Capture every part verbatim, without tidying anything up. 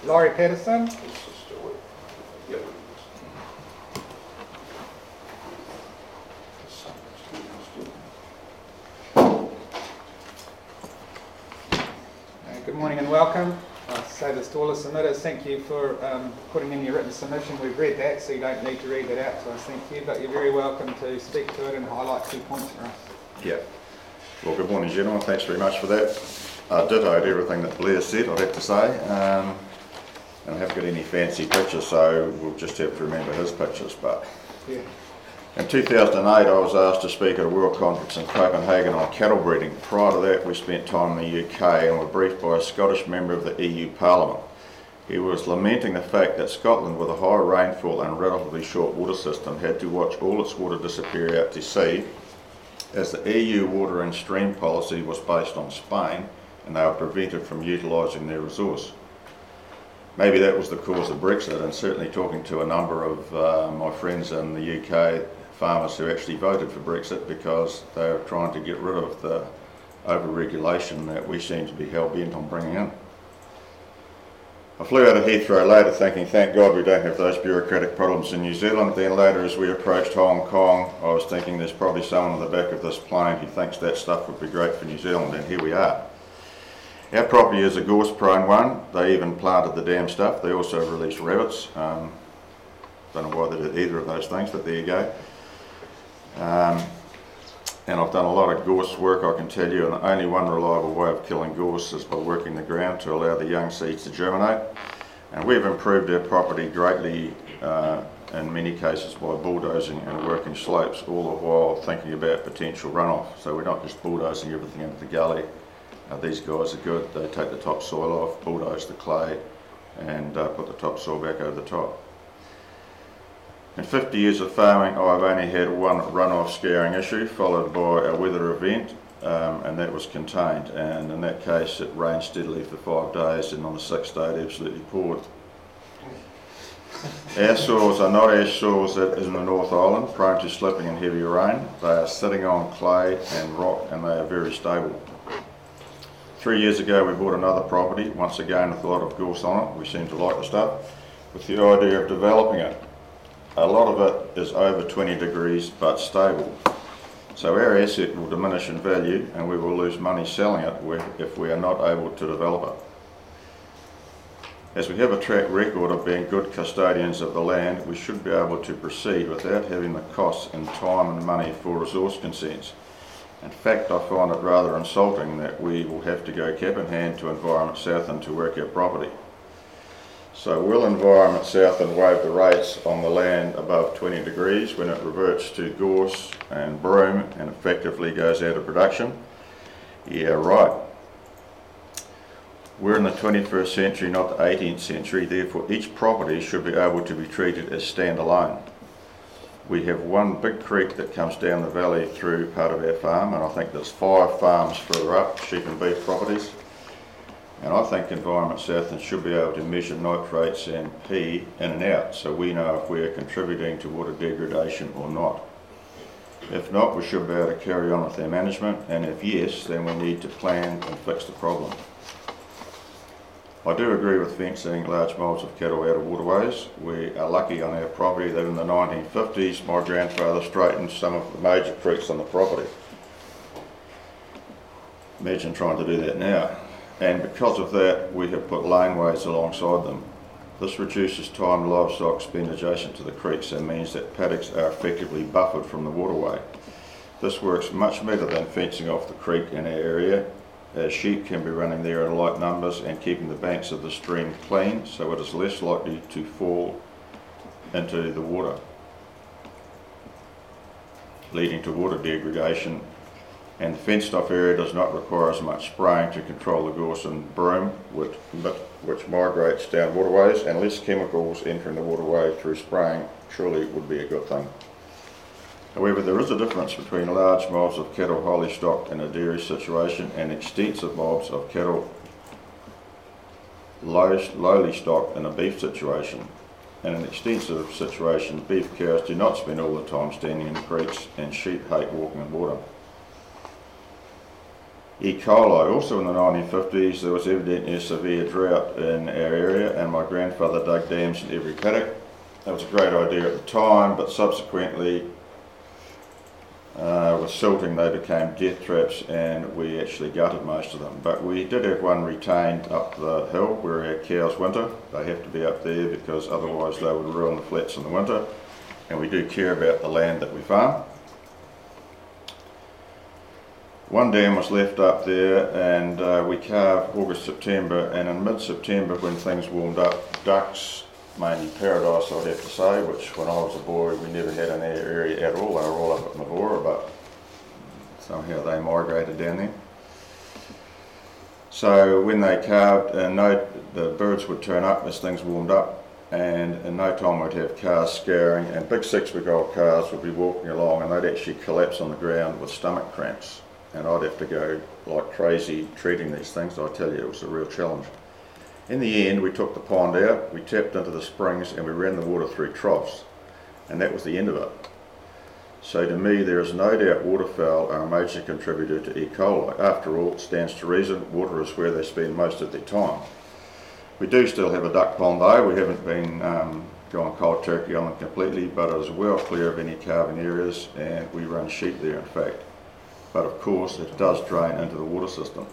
Laurie Patterson. Yep. Uh, good morning and welcome. I'll say this to all the submitters, thank you for um, putting in your written submission. We've read that, so you don't need to read that out to us, thank you, but you're very welcome to speak to it and highlight key points for us. Yeah. Well, good morning, gentlemen. Thanks very much for that. I dittoed everything that Blair said, I'd have to say. Um, and I haven't got any fancy pictures, so we'll just have to remember his pictures. But yeah. In two thousand eight, I was asked to speak at a World Conference in Copenhagen on cattle breeding. Prior to that, we spent time in the U K and were briefed by a Scottish member of the E U Parliament. He was lamenting the fact that Scotland, with a high rainfall and relatively short water system, had to watch all its water disappear out to sea, as the E U water and stream policy was based on Spain and they were prevented from utilising their resource. Maybe that was the cause of Brexit, and certainly talking to a number of uh, my friends in the U K, farmers who actually voted for Brexit because they were trying to get rid of the over-regulation that we seem to be hell-bent on bringing in. I flew out of Heathrow later thinking, thank God we don't have those bureaucratic problems in New Zealand. Then later, as we approached Hong Kong, I was thinking there's probably someone on the back of this plane who thinks that stuff would be great for New Zealand, and here we are. Our property is a gorse-prone one. They even planted the damn stuff. They also released rabbits. Um, don't know why they did either of those things, but there you go. Um, and I've done a lot of gorse work, I can tell you, and only one reliable way of killing gorse is by working the ground to allow the young seeds to germinate. And we've improved our property greatly uh, in many cases by bulldozing and working slopes, all the while thinking about potential runoff. So we're not just bulldozing everything into the gully. Uh, these guys are good. They take the topsoil off, bulldoze the clay, and uh, put the topsoil back over the top. In fifty years of farming, I've only had one runoff scouring issue, followed by a weather event, um, and that was contained. And in that case, it rained steadily for five days, and on the sixth day, it absolutely poured. Our soils are not ash soils that is in the North Island, prone to slipping in heavy rain. They are sitting on clay and rock, and they are very stable. Three years ago, we bought another property, once again with a lot of gorse on it. We seem to like the stuff, with the idea of developing it. A lot of it is over twenty degrees but stable. So our asset will diminish in value and we will lose money selling it if we are not able to develop it. As we have a track record of being good custodians of the land, we should be able to proceed without having the costs in time and money for resource consents. In fact, I find it rather insulting that we will have to go cap in hand to Environment Southland to work our property. So will Environment Southland waive the rates on the land above twenty degrees when it reverts to gorse and broom and effectively goes out of production? Yeah, right. We're in the twenty-first century, not the eighteenth century, therefore each property should be able to be treated as standalone. We have one big creek that comes down the valley through part of our farm, and I think there's five farms further up, sheep and beef properties. And I think Environment Southland should be able to measure nitrates and P in and out so we know if we are contributing to water degradation or not. If not, we should be able to carry on with our management, and if yes, then we need to plan and fix the problem. I do agree with fencing large moulds of cattle out of waterways. We are lucky on our property that in the nineteen fifties my grandfather straightened some of the major creeks on the property. Imagine trying to do that now. And because of that, we have put laneways alongside them. This reduces time livestock spend adjacent to the creeks and means that paddocks are effectively buffered from the waterway. This works much better than fencing off the creek in our area, as sheep can be running there in light numbers and keeping the banks of the stream clean, so it is less likely to fall into the water, leading to water degradation. And the fenced off area does not require as much spraying to control the gorse and broom, which, which migrates down waterways, and less chemicals entering the waterway through spraying surely would be a good thing. However, there is a difference between large mobs of cattle highly stocked in a dairy situation and extensive mobs of cattle low, lowly stocked in a beef situation. In an extensive situation, beef cows do not spend all the time standing in creeks, and sheep hate walking in water. E. coli. Also in the nineteen fifties, there was evidently a severe drought in our area, and my grandfather dug dams in every paddock. That was a great idea at the time, but subsequently, uh, with silting, they became death traps, and we actually gutted most of them. But we did have one retained up the hill where our cows winter. They have to be up there because otherwise they would ruin the flats in the winter, and we do care about the land that we farm. One dam was left up there, and uh, we calved August, September, and in mid-September when things warmed up, ducks, mainly paradise I'd have to say, which when I was a boy we never had in our area at all. They were all up at Mavora, but somehow they migrated down there. So when they calved, uh, no, the birds would turn up as things warmed up, and in no time we'd have cars scouring, and big six-week-old cars would be walking along and they'd actually collapse on the ground with stomach cramps. And I'd have to go like crazy treating these things. I tell you, it was a real challenge. In the end, we took the pond out, we tapped into the springs, and we ran the water through troughs. And that was the end of it. So to me, there is no doubt waterfowl are a major contributor to E. coli. After all, it stands to reason, water is where they spend most of their time. We do still have a duck pond though. We haven't been um, gone cold turkey on them completely, but it is well clear of any calving areas, and we run sheep there in fact. But of course it does drain into the water system.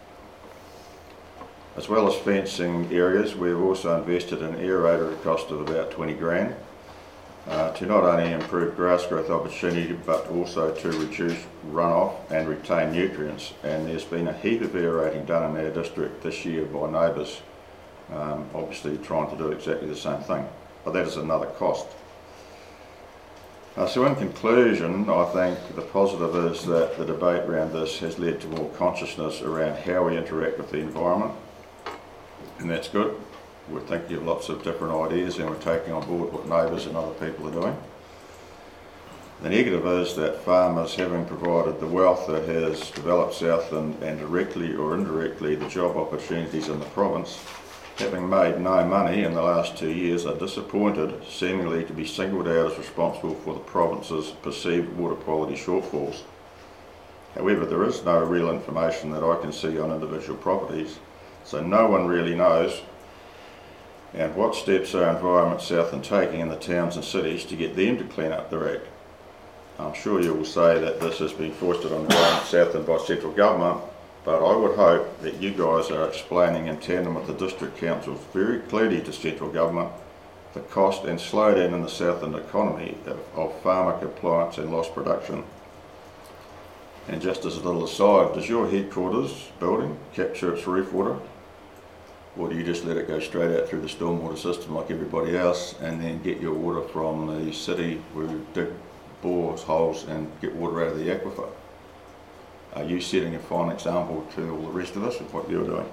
As well as fencing areas, we have also invested in aerator at a cost of about twenty grand uh, to not only improve grass growth opportunity but also to reduce runoff and retain nutrients, and there's been a heap of aerating done in our district this year by neighbours, um, obviously trying to do exactly the same thing, but that is another cost. Uh, so in conclusion, I think the positive is that the debate around this has led to more consciousness around how we interact with the environment, and that's good. We're thinking of lots of different ideas and we're taking on board what neighbours and other people are doing. The negative is that farmers, having provided the wealth that has developed Southland and directly or indirectly the job opportunities in the province, having made no money in the last two years, are disappointed seemingly to be singled out as responsible for the province's perceived water quality shortfalls. However, there is no real information that I can see on individual properties, so no one really knows and what steps are Environment Southland taking in the towns and cities to get them to clean up their act. I'm sure you will say that this has been foisted on Environment Southland by central government, but I would hope that you guys are explaining in tandem with the district councils very clearly to central government the cost and slowdown in the Southland economy of, of farmer compliance and lost production. And just as a little aside, does your headquarters building capture its roof water? Or do you just let it go straight out through the stormwater system like everybody else and then get your water from the city where you dig bores, holes and get water out of the aquifer? Are you setting a fine example to all the rest of us with what you're doing?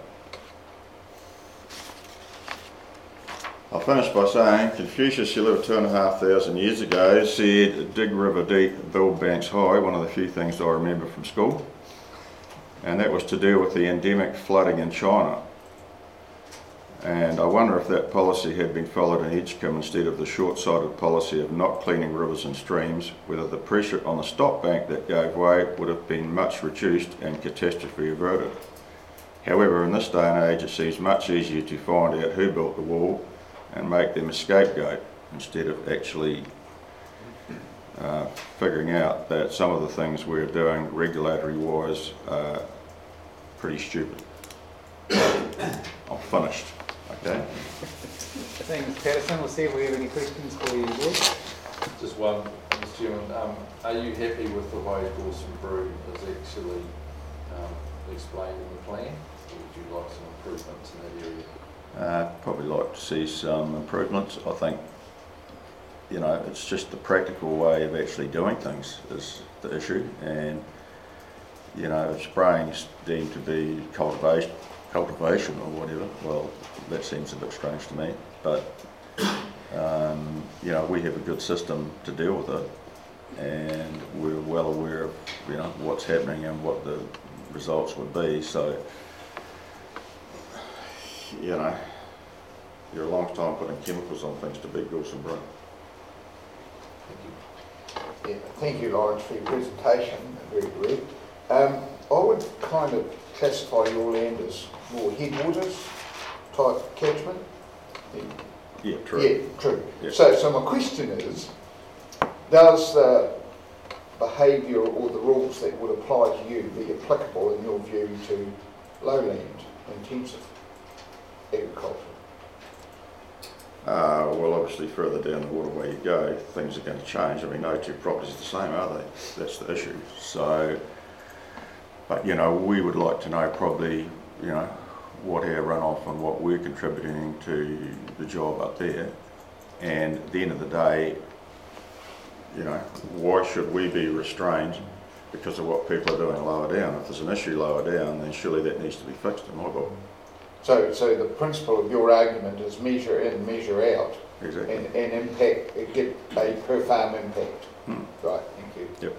I'll finish by saying Confucius, who lived two and a half thousand years ago, said dig river deep, build banks high, one of the few things I remember from school, and that was to deal with the endemic flooding in China. And I wonder if that policy had been followed in Edgecombe instead of the short-sighted policy of not cleaning rivers and streams, whether the pressure on the stop bank that gave way would have been much reduced and catastrophe averted. However, in this day and age it seems much easier to find out who built the wall and make them a scapegoat instead of actually uh, figuring out that some of the things we're doing regulatory-wise are pretty stupid. I'm finished. Okay. Thanks, Patterson. We'll see if we have any questions for you, Boyd. Just one, Mister Chairman. Um, are you happy with the way Dawson Brew is actually um, explained in the plan? Or would you like some improvements in that area? Uh, probably like to see some improvements. I think, you know, it's just the practical way of actually doing things is the issue, and you know, if spraying is deemed to be cultivation, cultivation or whatever, well, that seems a bit strange to me. But um, you know, we have a good system to deal with it, and we're well aware of you know what's happening and what the results would be. So. You know, you're a long time putting chemicals on things to beat Dawson Brew. Thank you. Yeah, thank you, Lawrence, for your presentation. Very good. Um, I would kind of classify your land as more headwaters type catchment. Yeah, true. Yeah, true. Yeah. So, so my question is, does the behaviour or the rules that would apply to you be applicable in your view to lowland intensive agriculture? Uh, well, obviously, further down the waterway you go, things are going to change. I mean, no two properties are the same, are they? That's the issue. So, but you know, we would like to know probably, you know, what our runoff and what we're contributing to the job up there. And at the end of the day, you know, why should we be restrained because of what people are doing lower down? If there's an issue lower down, then surely that needs to be fixed in my book. So, so the principle of your argument is measure in, measure out, Exactly. and, and impact, get a per farm impact. Hmm. Right, thank you. Yep.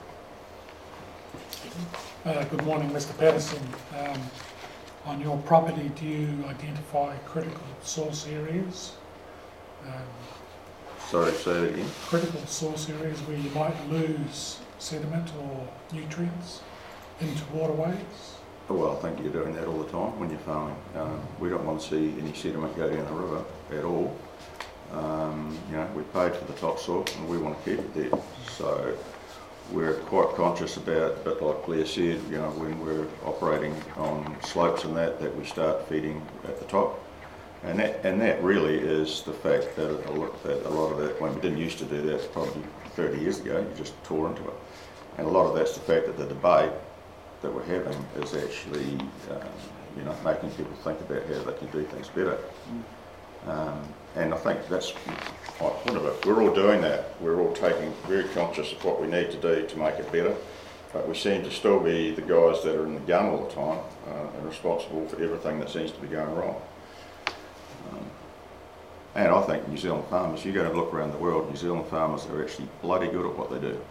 Uh, good morning, Mister Patterson. Um, on your property, do you identify critical source areas? Um, Sorry, say that again. critical source areas where you might lose sediment or nutrients into waterways? Well, I think you're doing that all the time when you're farming. Um, we don't want to see any sediment go down the river at all. Um, you know, we paid for the topsoil and we want to keep it there. So we're quite conscious about, a bit like Blair said, you know, when we're operating on slopes and that, that we start feeding at the top. And that, and that really is the fact that a lot, that a lot of that, when we didn't used to do that probably thirty years ago, you just tore into it. And a lot of that's the fact that the debate that we're having is actually, um, you know, making people think about how they can do things better. Um, and I think that's my point of it. We're all doing that. We're all taking very conscious of what we need to do to make it better. But we seem to still be the guys that are in the gun all the time uh, and responsible for everything that seems to be going wrong. Um, and I think New Zealand farmers, you go and look around the world, New Zealand farmers are actually bloody good at what they do.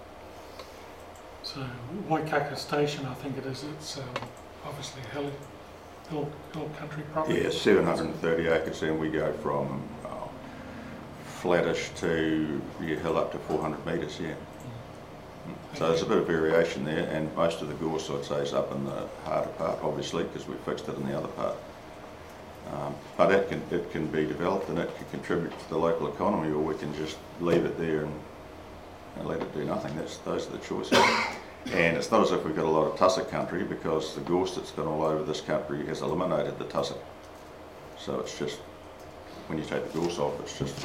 So Waikaka Station, I think it is, it's um, obviously a hill, hill, hill country property. Yeah, seven hundred thirty acres, and we go from uh, flattish to yeah, hill up to four hundred metres, yeah. Mm. So there's a bit of variation there, and most of the gorse, I'd say, is up in the harder part, obviously, because we fixed it in the other part. Um, but it can, it can be developed and it can contribute to the local economy, or we can just leave it there and, and let it do nothing. That's, those are the choices. And it's not as if we've got a lot of tussock country, because the gorse that's gone all over this country has eliminated the tussock. So it's just, when you take the gorse off, it's just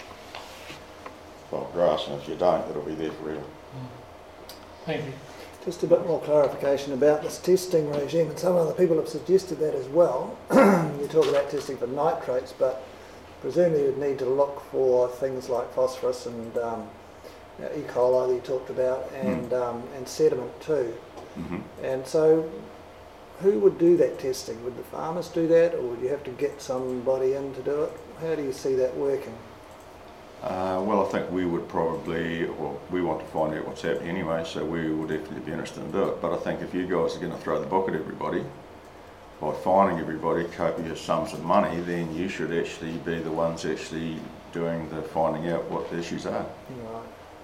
well, grass, and if you don't, it'll be there forever. Thank you. Just a bit more clarification about this testing regime, and some other people have suggested that as well. You talk about testing for nitrates, but presumably you'd need to look for things like phosphorus and um, you know, E. coli that you talked about, and, mm. um, and sediment too. Mm-hmm. And so who would do that testing? Would the farmers do that, or would you have to get somebody in to do it? How do you see that working? Uh, well, I think we would probably, or we want to find out what's happening anyway, so we will definitely be interested in doing it. But I think if you guys are going to throw the book at everybody by fining everybody copious sums of money, then you should actually be the ones actually doing the finding out what the issues are. Right.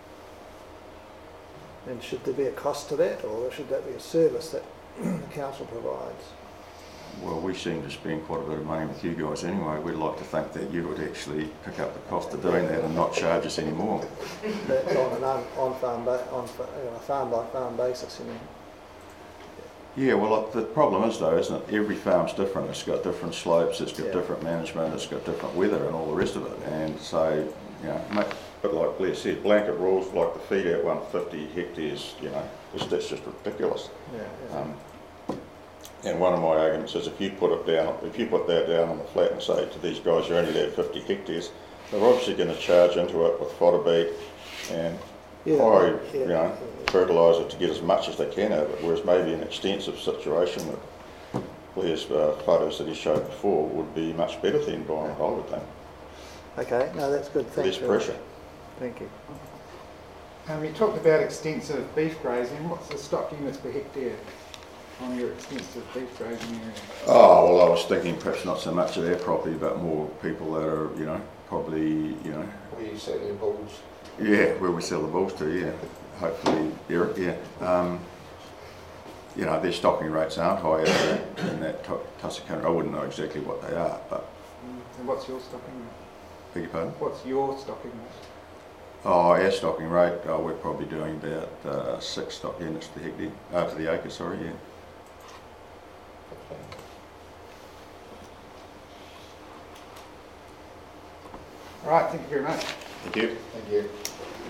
And should there be a cost to that, or should that be a service that the council provides? Well, we seem to spend quite a bit of money with you guys anyway. We'd like to think that you would actually pick up the cost of doing that and not charge us any more. That's on an on, on farm ba on you know, a farm by farm basis, you mean? Yeah, well, the problem is though, isn't it? Every farm's different. It's got different slopes, it's got Yeah. different management, it's got different weather and all the rest of it. And so, you know, make, but like Blair said, blanket rules like the feed out one hundred fifty hectares, you know, it's, that's just ridiculous. Yeah, yeah. Um, and one of my arguments is if you put it down, if you put that down on the flat and say to these guys, you're only allowed fifty hectares, they're obviously going to charge into it with fodder beet and Yeah, high, yeah. you know, fertiliser to get as much as they can out of it. Whereas maybe an extensive situation that Blair's uh, photos that he showed before would be much better for the environment, I would think. Okay, no, that's good. Thanks. Less pressure. Thank you. Um, you talked about extensive beef grazing. What's the stock units per hectare on your extensive beef grazing area? Oh, well, I was thinking perhaps not so much of their property, but more people that are, you know, probably, you know. Where you sell your bulls. Yeah, where we sell the bulls to, yeah. Hopefully, Eric, yeah. Um, you know, their stocking rates aren't high in that, in that tu- tussock country. I wouldn't know exactly what they are, but And what's your stocking rate? beg your pardon? What's your stocking rate? Oh, our stocking rate, oh, we're probably doing about uh, six stock units to the hectare, uh, to the acre, sorry, yeah. All right, thank you very much. Thank you. Thank you.